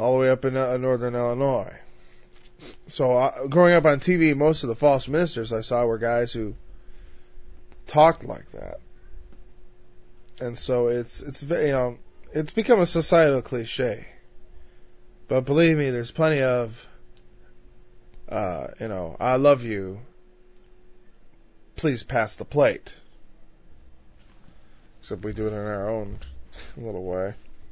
all the way up in northern Illinois. So growing up on TV, most of the false ministers I saw were guys who talked like that. And so it's very, it's become a societal cliche. But believe me, there's plenty of, I love you, please pass the plate. Except we do it in our own little way.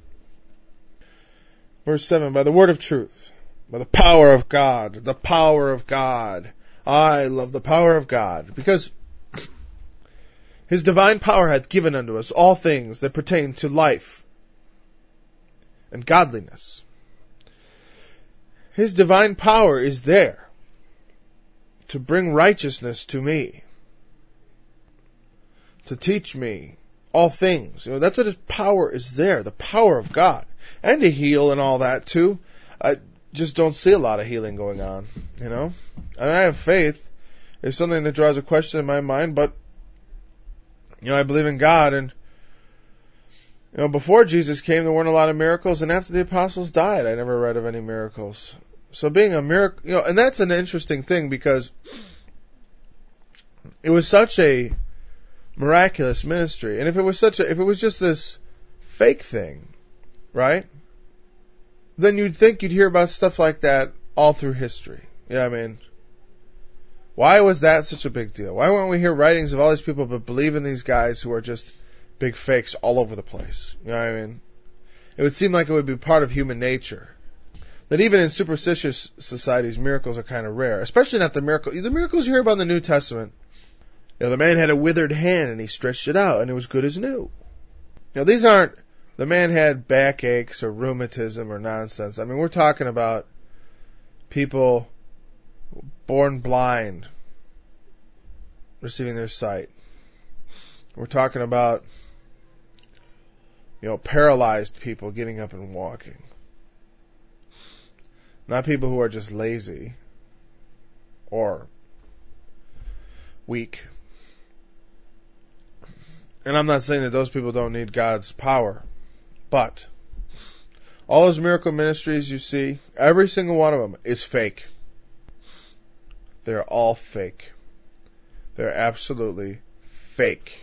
Verse 7, by the word of truth, by the power of God, the power of God. I love the power of God, because His divine power hath given unto us all things that pertain to life and godliness. His divine power is there to bring righteousness to me, to teach me all things. That's what His power is there, the power of God. And to heal and all that too. I just don't see a lot of healing going on, And I have faith. It's something that draws a question in my mind, but, I believe in God, and, before Jesus came, there weren't a lot of miracles, and after the apostles died, I never read of any miracles. So being a miracle, and that's an interesting thing, because it was such a miraculous ministry, and if it was just this fake thing, right? Then you'd think you'd hear about stuff like that all through history. Why was that such a big deal? Why won't we hear writings of all these people but believe in these guys who are just big fakes all over the place? It would seem like it would be part of human nature. That even in superstitious societies, miracles are kind of rare. Especially not the miracles you hear about in the New Testament. The man had a withered hand and he stretched it out and it was good as new. These aren't, the man had backaches or rheumatism or nonsense. We're talking about people born blind receiving their sight. We're talking about, paralyzed people getting up and walking. Not people who are just lazy or weak. And I'm not saying that those people don't need God's power. But all those miracle ministries you see, every single one of them is fake. They're all fake. They're absolutely fake.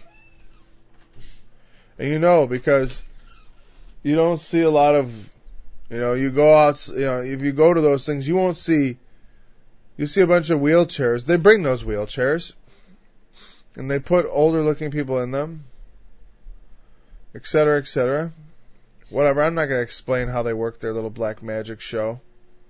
And because you don't see a lot of, you go out, if you go to those things, you see a bunch of wheelchairs. They bring those wheelchairs and they put older looking people in them, etc., etc. Whatever, I'm not going to explain how they work their little black magic show.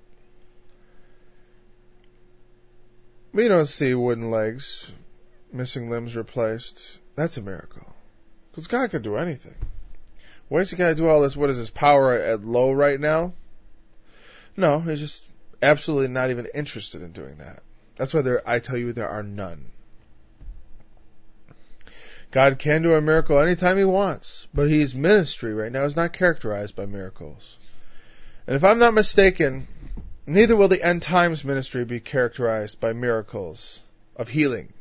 But you don't see wooden legs, missing limbs replaced. That's a miracle. Because God can do anything. Why is He got to do all this? What is His power at low right now? No, He's just absolutely not even interested in doing that. That's why I tell you there are none. God can do a miracle anytime He wants, but His ministry right now is not characterized by miracles. And if I'm not mistaken, neither will the end times ministry be characterized by miracles of healing.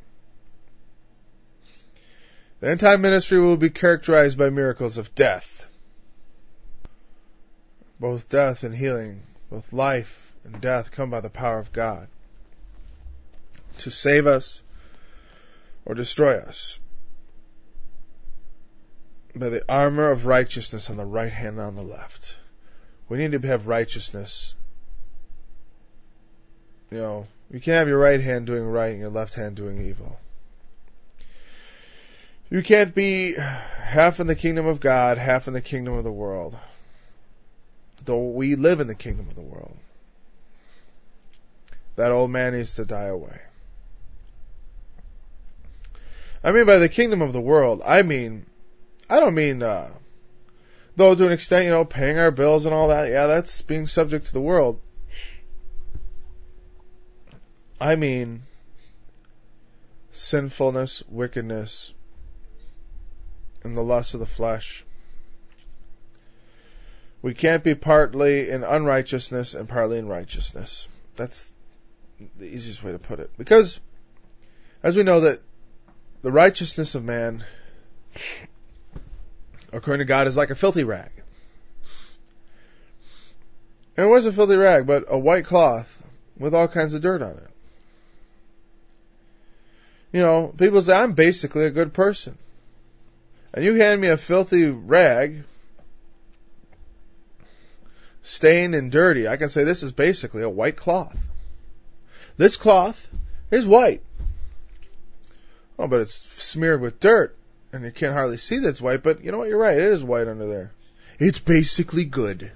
The end time ministry will be characterized by miracles of death. Both death and healing, both life and death come by the power of God to save us or destroy us. By the armor of righteousness on the right hand and on the left. We need to have righteousness. You can't have your right hand doing right and your left hand doing evil. You can't be half in the kingdom of God, half in the kingdom of the world. Though we live in the kingdom of the world. That old man needs to die away. By the kingdom of the world, I don't mean, though to an extent, paying our bills and all that, yeah, that's being subject to the world. I mean sinfulness, wickedness, and the lust of the flesh. We can't be partly in unrighteousness and partly in righteousness. That's the easiest way to put it. Because, as we know that the righteousness of man, according to God, is like a filthy rag. And what's a filthy rag but a white cloth with all kinds of dirt on it? You know, people say, I'm basically a good person. And you hand me a filthy rag, stained and dirty, I can say this is basically a white cloth. This cloth is white. Oh, but it's smeared with dirt, and you can't hardly see that it's white, but you know what, you're right, it is white under there. It's basically good.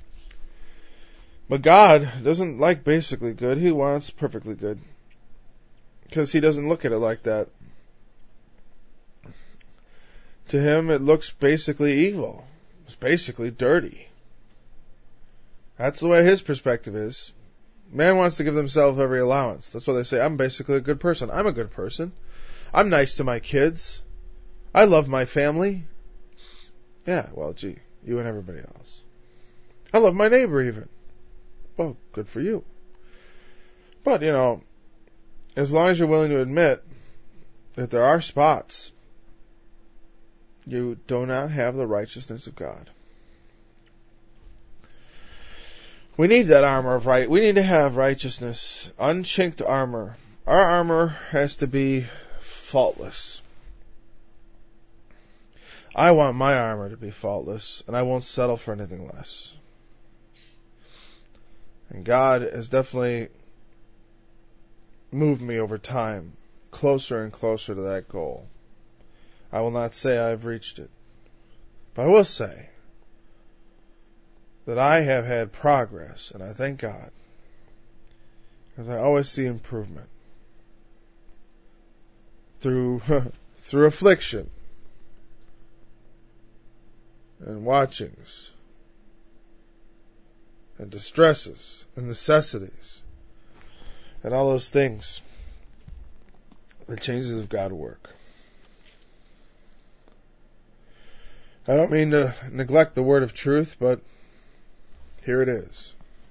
But God doesn't like basically good, He wants perfectly good. Because He doesn't look at it like that. To Him, it looks basically evil. It's basically dirty. That's the way His perspective is. Man wants to give themselves every allowance. That's why they say, I'm basically a good person. I'm a good person. I'm nice to my kids. I love my family. Yeah, well, gee, you and everybody else. I love my neighbor even. Well, good for you. But, you know, as long as you're willing to admit that there are spots, you do not have the righteousness of God. We need that armor of right. We need to have righteousness, unchinked armor. Our armor has to be faultless. I want my armor to be faultless, and I won't settle for anything less. And God has definitely moved me over time closer and closer to that goal. I will not say I've reached it, but I will say that I have had progress, and I thank God, because I always see improvement through affliction and watchings and distresses and necessities and all those things. The changes of God work. I don't mean to neglect the word of truth, but here it is.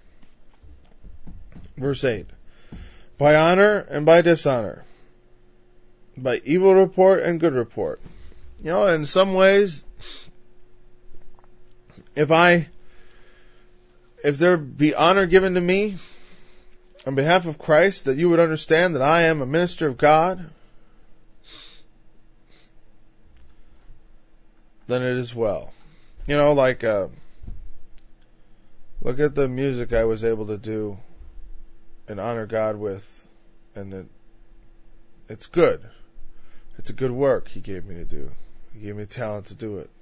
Verse 8. By honor and by dishonor, by evil report and good report. You know, in some ways, if there be honor given to me on behalf of Christ, that you would understand that I am a minister of God, then it is well. You know, like, look at the music I was able to do and honor God with, and it's good. It's a good work He gave me to do. He gave me talent to do it.